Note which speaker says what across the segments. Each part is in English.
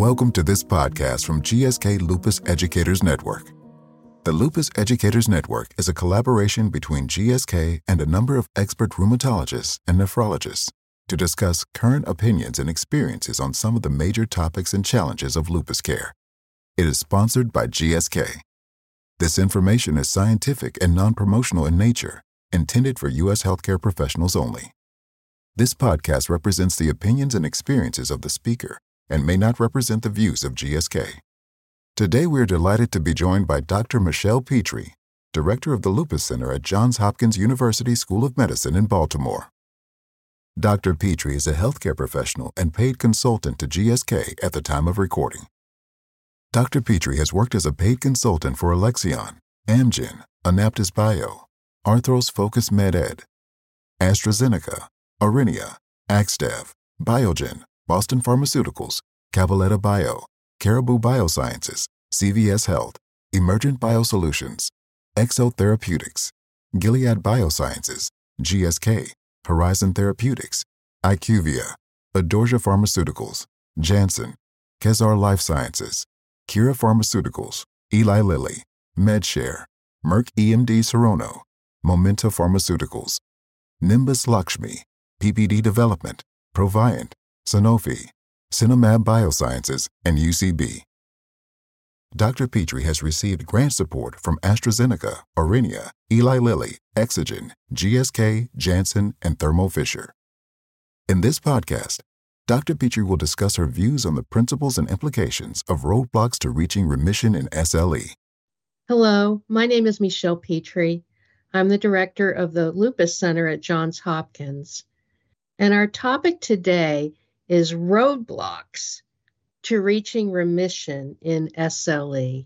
Speaker 1: Welcome to this podcast from GSK Lupus Educators Network. The Lupus Educators Network is a collaboration between GSK and a number of expert rheumatologists and nephrologists to discuss current opinions and experiences on some of the major topics and challenges of lupus care. It is sponsored by GSK. This information is scientific and non-promotional in nature, intended for U.S. healthcare professionals only. This podcast represents the opinions and experiences of the speaker and may not represent the views of GSK. Today, we're delighted to be joined by Dr. Michelle Petrie, Director of the Lupus Center at Johns Hopkins University School of Medicine in Baltimore. Dr. Petrie is a healthcare professional and paid consultant to GSK at the time of recording. Dr. Petrie has worked as a paid consultant for Alexion, Amgen, AnaptysBio, Arthros Focus MedEd, AstraZeneca, Aurinia, Axdev, Biogen, Boston Pharmaceuticals, Cabaletta Bio, Caribou Biosciences, CVS Health, Emergent Biosolutions, Exo Therapeutics, Gilead Biosciences, GSK, Horizon Therapeutics, IQVIA, Idorsia Pharmaceuticals, Janssen, Kezar Life Sciences, Kira Pharmaceuticals, Eli Lilly, MedShare, Merck EMD Serono, Momenta Pharmaceuticals, Nimbus Lakshmi, PPD Development, Proviant, Sanofi, Cinemab Biosciences, and UCB. Dr. Petrie has received grant support from AstraZeneca, Aurinia, Eli Lilly, Exogen, GSK, Janssen, and Thermo Fisher. In this podcast, Dr. Petrie will discuss her views on the principles and implications of roadblocks to reaching remission in SLE.
Speaker 2: Hello, my name is Michelle Petrie. I'm the director of the Lupus Center at Johns Hopkins. And our topic today is roadblocks to reaching remission in SLE.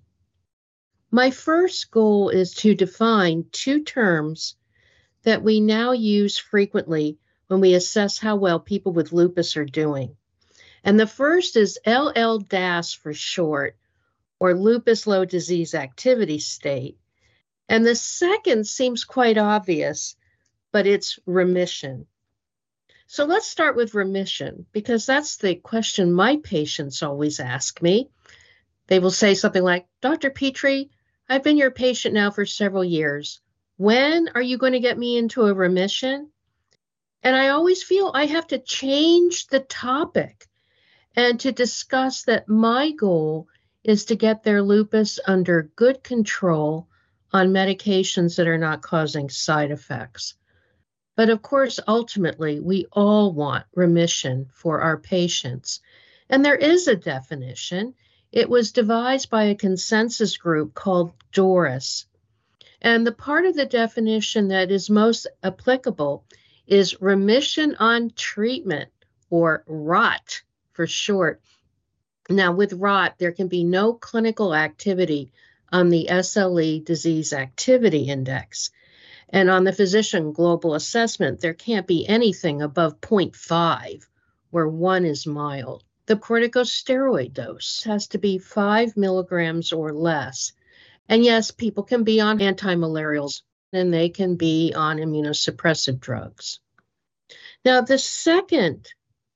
Speaker 2: My first goal is to define two terms that we now use frequently when we assess how well people with lupus are doing. And the first is LLDAS for short, or lupus low disease activity state. And the second seems quite obvious, but it's remission. So let's start with remission, because that's the question my patients always ask me. They will say something like, Dr. Petrie, I've been your patient now for several years. When are you going to get me into a remission? And I always feel I have to change the topic and to discuss that my goal is to get their lupus under good control on medications that are not causing side effects. But of course, ultimately, we all want remission for our patients. And there is a definition. It was devised by a consensus group called DORIS. And the part of the definition that is most applicable is remission on treatment, or ROT for short. Now, with ROT, there can be no clinical activity on the SLE Disease Activity Index. And on the physician global assessment, there can't be anything above 0.5, where 1 is mild. The corticosteroid dose has to be 5 milligrams or less. And yes, people can be on antimalarials, and they can be on immunosuppressive drugs. Now, the second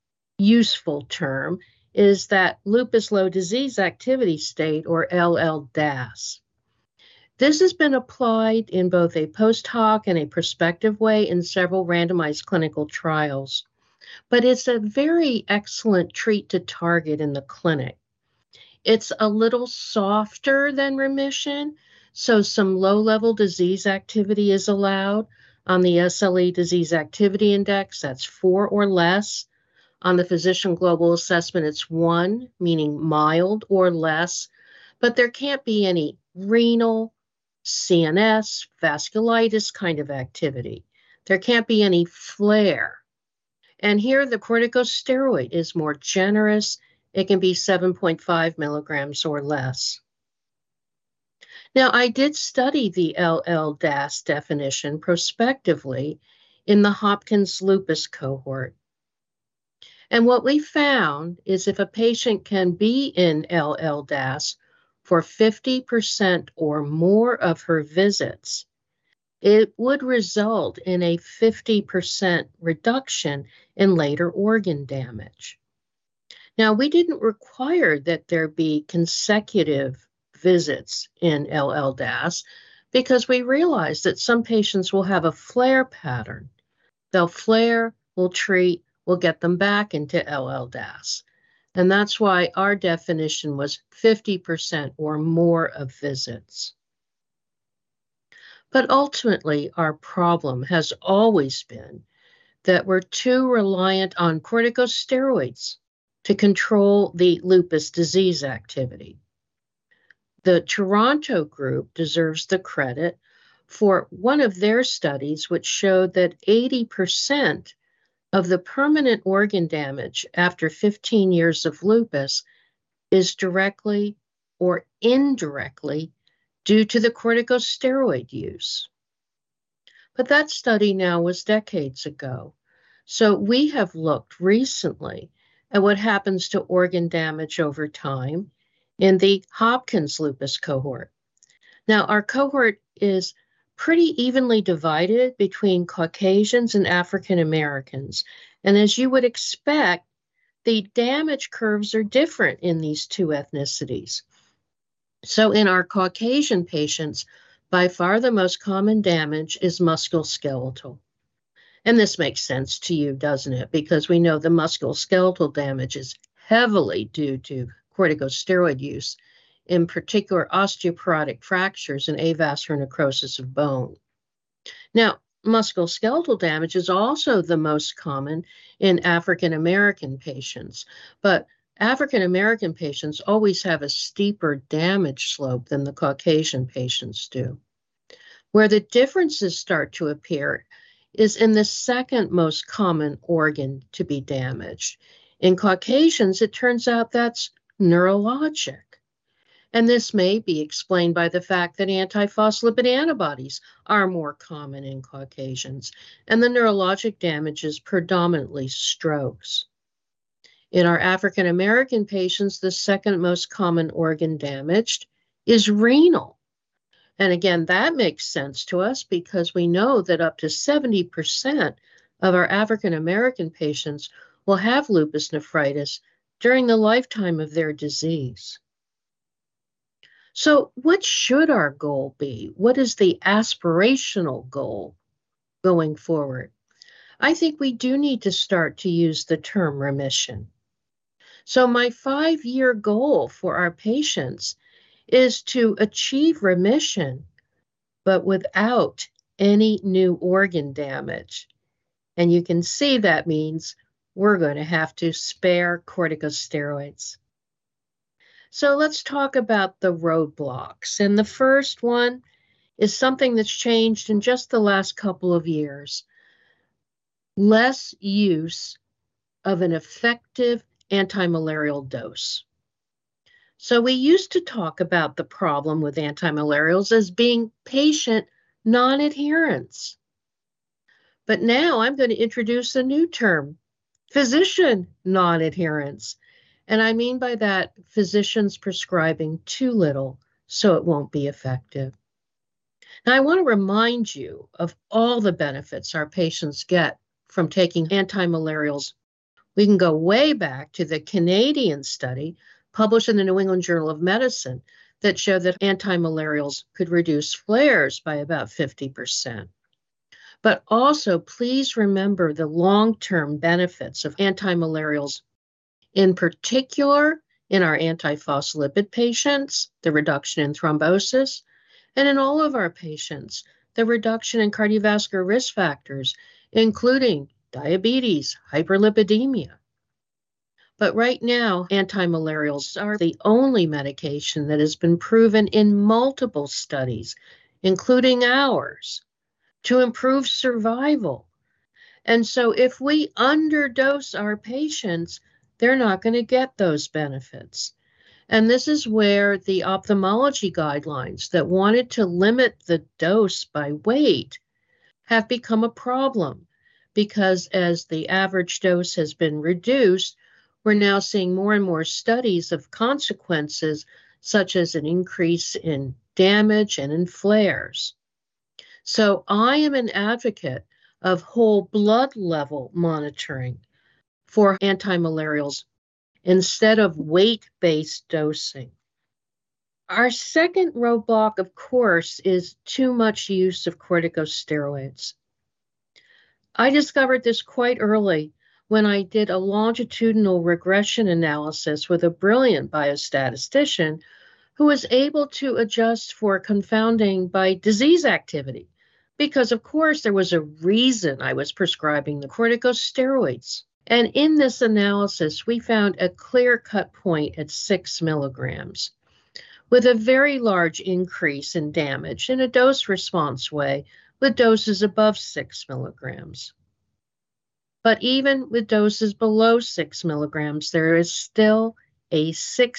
Speaker 2: useful term is that lupus low disease activity state, or LLDAS. This has been applied in both a post hoc and a prospective way in several randomized clinical trials, but it's a very excellent treat to target in the clinic. It's a little softer than remission, so some low-level disease activity is allowed. On the SLE Disease Activity Index, that's 4 or less. On the Physician Global Assessment, it's 1, meaning mild or less, but there can't be any renal, CNS, vasculitis kind of activity. There can't be any flare. And here the corticosteroid is more generous. It can be 7.5 milligrams or less. Now, I did study the LLDAS definition prospectively in the Hopkins lupus cohort. And what we found is if a patient can be in LLDAS for 50% or more of her visits, it would result in a 50% reduction in later organ damage. Now, we didn't require that there be consecutive visits in LL-DAS because we realized that some patients will have a flare pattern. They'll flare, we'll treat, we'll get them back into LL-DAS. And that's why our definition was 50% or more of visits. But ultimately, our problem has always been that we're too reliant on corticosteroids to control the lupus disease activity. The Toronto group deserves the credit for one of their studies, which showed that 80% of the permanent organ damage after 15 years of lupus is directly or indirectly due to the corticosteroid use. But that study now was decades ago. So we have looked recently at what happens to organ damage over time in the Hopkins lupus cohort. Now, our cohort is pretty evenly divided between Caucasians and African Americans. And as you would expect, the damage curves are different in these two ethnicities. So in our Caucasian patients, by far the most common damage is musculoskeletal. And this makes sense to you, doesn't it? Because we know the musculoskeletal damage is heavily due to corticosteroid use, in particular osteoporotic fractures and avascular necrosis of bone. Now, musculoskeletal damage is also the most common in African American patients, but African American patients always have a steeper damage slope than the Caucasian patients do. Where the differences start to appear is in the second most common organ to be damaged. In Caucasians, it turns out that's neurologic. And this may be explained by the fact that antiphospholipid antibodies are more common in Caucasians, and the neurologic damage is predominantly strokes. In our African American patients, the second most common organ damaged is renal. And again, that makes sense to us because we know that up to 70% of our African American patients will have lupus nephritis during the lifetime of their disease. So what should our goal be? What is the aspirational goal going forward? I think we do need to start to use the term remission. So my 5-year goal for our patients is to achieve remission, but without any new organ damage. And you can see that means we're going to have to spare corticosteroids. So let's talk about the roadblocks. And the first one is something that's changed in just the last couple of years. Less use of an effective antimalarial dose. So we used to talk about the problem with antimalarials as being patient non-adherence. But now I'm going to introduce a new term, physician non-adherence. And I mean by that, physicians prescribing too little so it won't be effective. Now, I want to remind you of all the benefits our patients get from taking antimalarials. We can go way back to the Canadian study published in the New England Journal of Medicine that showed that antimalarials could reduce flares by about 50%. But also, please remember the long-term benefits of antimalarials, in particular in our antiphospholipid patients, the reduction in thrombosis, and in all of our patients, the reduction in cardiovascular risk factors, including diabetes, hyperlipidemia. But right now, antimalarials are the only medication that has been proven in multiple studies, including ours, to improve survival. And so if we underdose our patients, they're not going to get those benefits. And this is where the ophthalmology guidelines that wanted to limit the dose by weight have become a problem, because as the average dose has been reduced, we're now seeing more and more studies of consequences, such as an increase in damage and in flares. So I am an advocate of whole blood level monitoring for antimalarials. instead of weight-based dosing. Our second roadblock, of course, is too much use of corticosteroids. I discovered this quite early when I did a longitudinal regression analysis with a brilliant biostatistician who was able to adjust for confounding by disease activity. Because, of course, there was a reason I was prescribing the corticosteroids. And in this analysis, we found a clear-cut point at 6 milligrams, with a very large increase in damage in a dose-response way with doses above 6 milligrams. But even with doses below 6 milligrams, there is still a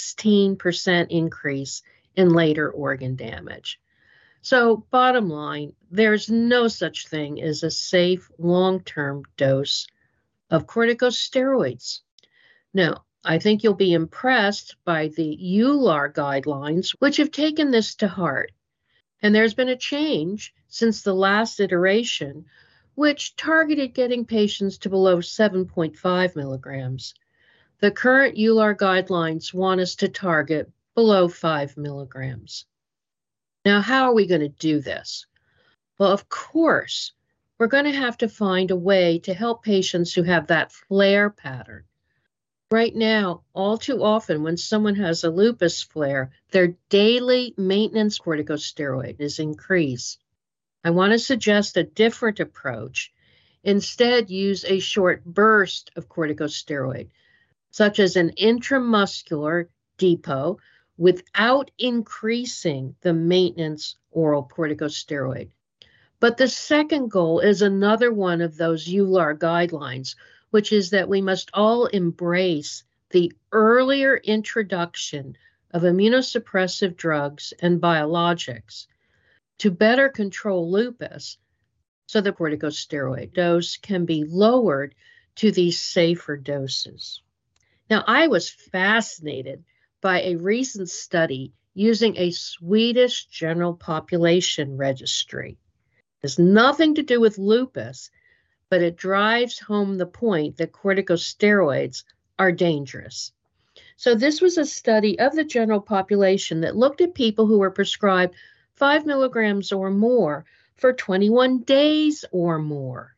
Speaker 2: 16% increase in later organ damage. So bottom line, there's no such thing as a safe long-term dose of corticosteroids. Now, I think you'll be impressed by the EULAR guidelines, which have taken this to heart. And there's been a change since the last iteration, which targeted getting patients to below 7.5 milligrams. The current EULAR guidelines want us to target below 5 milligrams. Now, how are we going to do this? Well, of course, we're going to have to find a way to help patients who have that flare pattern. Right now, all too often, when someone has a lupus flare, their daily maintenance corticosteroid is increased. I want to suggest a different approach. Instead, use a short burst of corticosteroid, such as an intramuscular depot, without increasing the maintenance oral corticosteroid. But the second goal is another one of those EULAR guidelines, which is that we must all embrace the earlier introduction of immunosuppressive drugs and biologics to better control lupus, so the corticosteroid dose can be lowered to these safer doses. Now, I was fascinated by a recent study using a Swedish general population registry. It has nothing to do with lupus, but it drives home the point that corticosteroids are dangerous. So this was a study of the general population that looked at people who were prescribed 5 milligrams or more for 21 days or more.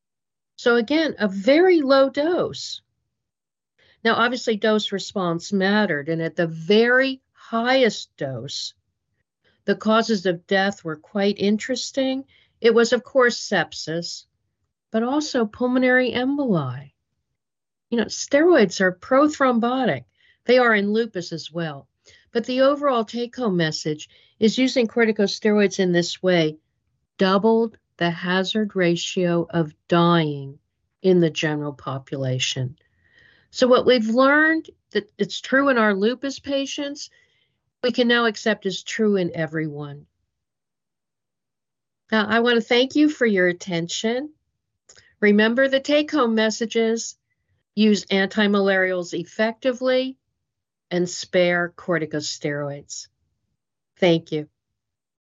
Speaker 2: So again, a very low dose. Now, obviously, dose response mattered, and at the very highest dose, the causes of death were quite interesting. It was, of course, sepsis, but also pulmonary emboli. Steroids are prothrombotic. They are in lupus as well. But the overall take-home message is using corticosteroids in this way doubled the hazard ratio of dying in the general population. So what we've learned that it's true in our lupus patients, we can now accept as true in everyone. Now, I want to thank you for your attention. Remember the take-home messages: use antimalarials effectively and spare corticosteroids. Thank you.